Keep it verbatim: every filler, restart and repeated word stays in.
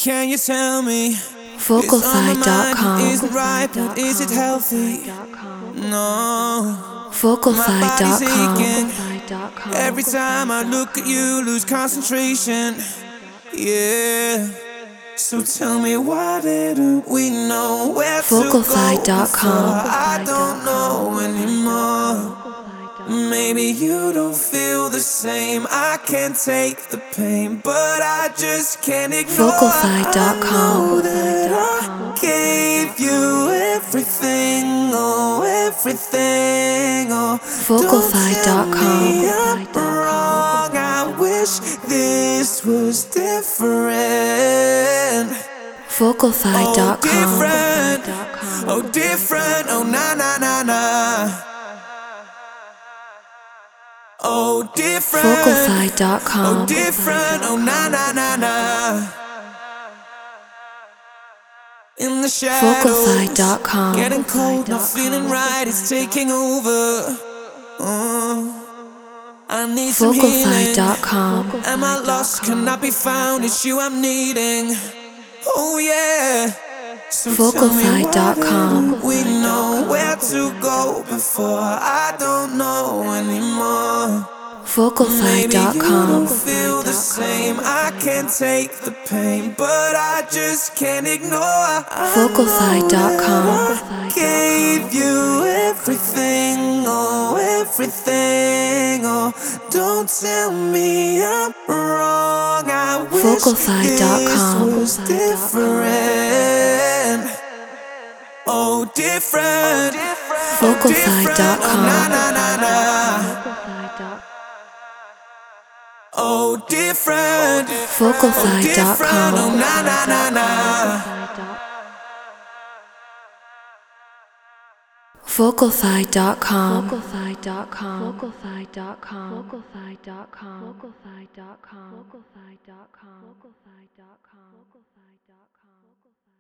Can you tell me? Vocalfy dot com. Is it right, but is it healthy? No. Vocalfy dot com. Every time I look at you, lose concentration. Yeah. So tell me, why didn't we know where to go Vocalfy dot com. before? I don't know anymore. Maybe you don't feel the same. I can't take the pain, but I just can't ignore. Vocalfy dot com. I know that I gave you everything, oh everything, oh. Vocalfy dot com. Don't tell me I'm wrong. I wish this was different. Vocalfy dot com. Oh different, oh different, oh na na na na. Oh different, Vocalfy dot com. oh different, oh na na na na. In the Vocalfy shadows, dot com. getting cold, not feeling right, it's taking over. Oh, I need some Vocalfy healing. dot com. Am I lost? Cannot be found. It's you I'm needing. Oh yeah. So Vocalfy dot com. we know where to go before. I don't know anymore. Vocalfy dot com. Maybe you don't feel the same. I can't take the pain, but I just can't ignore. Vocalfy dot com. I gave you everything, oh everything, oh. Don't tell me I'm wrong. I wish Vocalfy dot com. this was different. Oh different. Vocalfy dot com. Oh, na, na, na, na. Oh different. Vocalfy dot com. Oh na na na na. Vocalfy dot com. Vocalfy dot com. Vocalfy dot com. Vocalfy dot com. Vocalfy dot com. Vocalfy dot com. Vocalfy dot com. Vocalfy dot com.